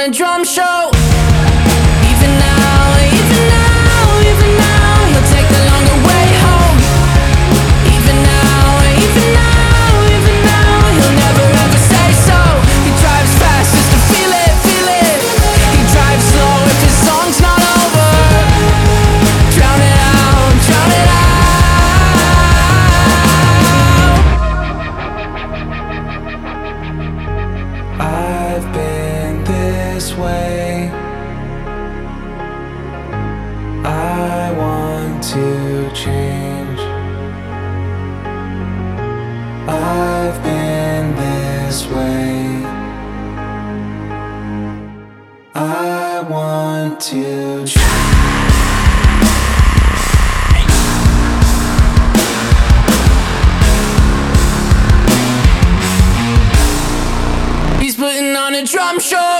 a drum show. Even now, he'll take the longer way home. Even now, he'll never ever say so. He drives fast just to feel it, feel it. He drives slow if his song's not over. Drown it out, drown it out. I've been this way. I want to change. I've been this way. I want to change. He's putting on a drum show.